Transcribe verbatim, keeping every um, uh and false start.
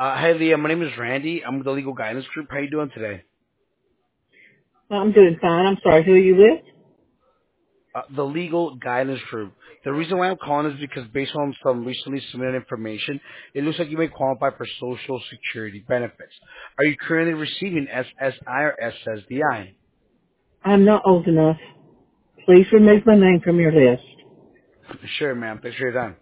Uh, hey, Leah, my name is Randy. I'm with the Legal Guidance Group. How you doing today? I'm doing fine. I'm sorry. Who are you with? Uh, the Legal Guidance Group. The reason why I'm calling is because based on some recently submitted information, it looks like you may qualify for Social Security benefits. Are you currently receiving S S I or S S D I? I'm not old enough. Please remove my name from your list. Sure, ma'am. Thanks for your time.